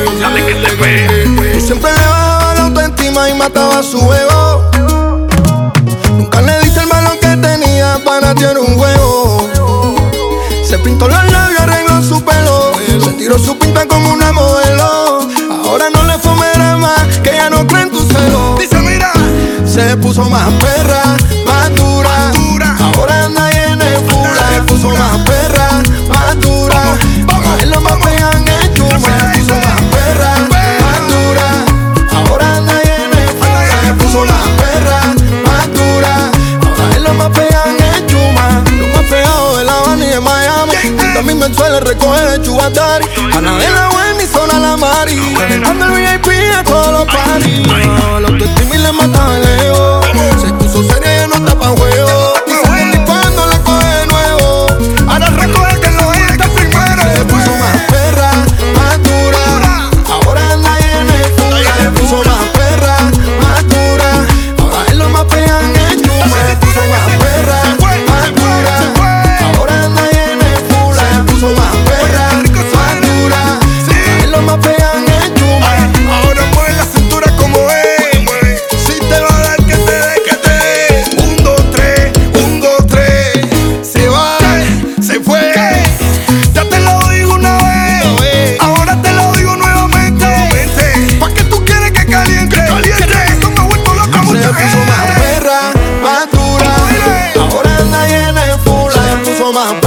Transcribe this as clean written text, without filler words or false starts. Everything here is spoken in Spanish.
Dale que te ve. Y siempre le bajaba la autoestima y mataba su ego. Nunca le diste el valor que tenía, para ti era un juego. Se pintó los labios, arregló su pelo, se tiró su pinta como una modelo. Ahora no le fumerá más, que ya no cree en tu celo. Dice, mira, se puso más perra, más dura. Ahora anda llena de fura. Se puso más perra, más dura. A él lo más pegan en chuma. Se puso más perra, más dura. Ahora anda llena de fura. Se puso más perra, más dura. Ahora él lo más pegan en chuma. Lo más pegado de La Habana y de Miami. También mensuales recoger el chubatari. Ana de la Wendy, zona la Mari. Anda el VIP a todos los parties. La autoestima y le mataba el ego. Se puso seria y ya no está pa' juego. Dice que ni cuando la coge de nuevo. ahora recoge que lo está primero. Se puso más perra, más dura. Ahora anda llena de fura. Se puso más perra, más dura. Ahora es lo más pegan en chuma. Se puso más perra, más dura. Ahora anda llena de fura. Se puso más perra, más dura. Ahora es lo más pegan en chuma. Ahora mueve la cintura como es. Si te va a dar que te dé, que te dé. 1, 2, 3, 1, 2, 3. Se va, se fue. Ya te lo digo una vez, ahora te lo digo nuevamente. ¿Pa' qué tú quieres que caliente? Que esto me ha vuelto loca Se mucha puso más gente. perra, más dura. Ahora anda llena de fura. Se puso más